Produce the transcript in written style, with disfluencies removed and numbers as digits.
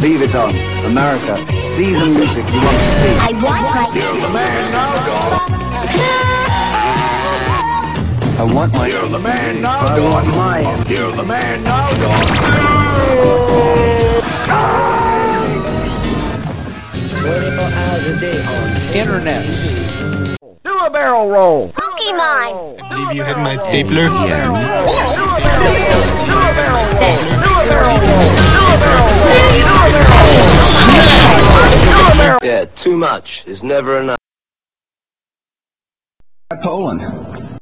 Leave it on. America, see the music you want to see. I want my... You're the man now, dog. I want my... You're the man now, I dog. want mine. You're the man now, dog. 24 hours a day on Internet. Do a barrel roll. Pokemon! I believe you have my stapler. Yeah. Yeah, too much is never enough. Poland.